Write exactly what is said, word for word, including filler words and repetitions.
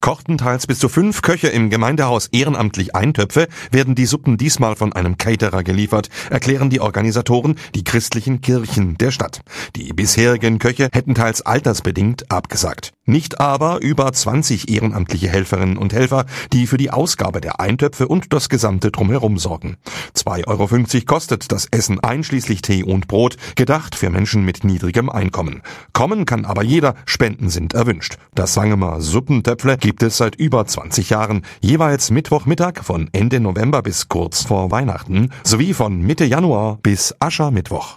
Kochten teils bis zu fünf Köche im Gemeindehaus ehrenamtlich Eintöpfe, werden die Suppen diesmal von einem Caterer geliefert, erklären die Organisatoren, die christlichen Kirchen der Stadt. Die bisherigen Köche hätten teils altersbedingt abgesagt. Nicht aber über zwanzig ehrenamtliche Helferinnen und Helfer, die für die Ausgabe der Eintöpfe und das gesamte Drumherum sorgen. zwei Euro fünfzig kostet das Essen einschließlich Tee und Brot, gedacht für Menschen mit niedrigem Einkommen. Kommen kann aber jeder, Spenden sind erwünscht. Das Sangemer Suppentöpfle gibt es seit über zwanzig Jahren, jeweils Mittwochmittag von Ende November bis kurz vor Weihnachten, sowie von Mitte Januar bis Aschermittwoch.